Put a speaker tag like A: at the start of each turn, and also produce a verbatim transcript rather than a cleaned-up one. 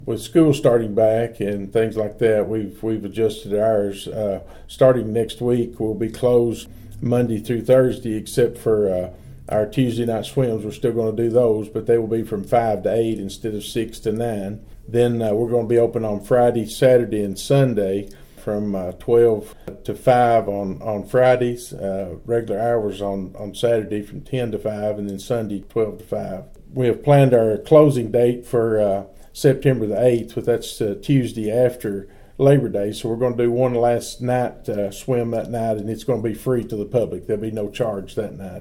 A: With school starting back and things like that, we've we've adjusted ours. Uh, starting next week, we'll be closed Monday through Thursday, except for uh, our Tuesday night swims. We're still going to do those, but they will be from five to eight instead of six to nine. Then uh, we're going to be open on Friday, Saturday, and Sunday from uh, twelve to five on, on Fridays, uh, regular hours on, on Saturday from ten to five, and then Sunday twelve to five. We have planned our closing date for uh, September the eighth, but that's uh, Tuesday after Labor Day, so we're going to do one last night uh, swim that night, and it's going to be free to the public. There'll be no charge that night.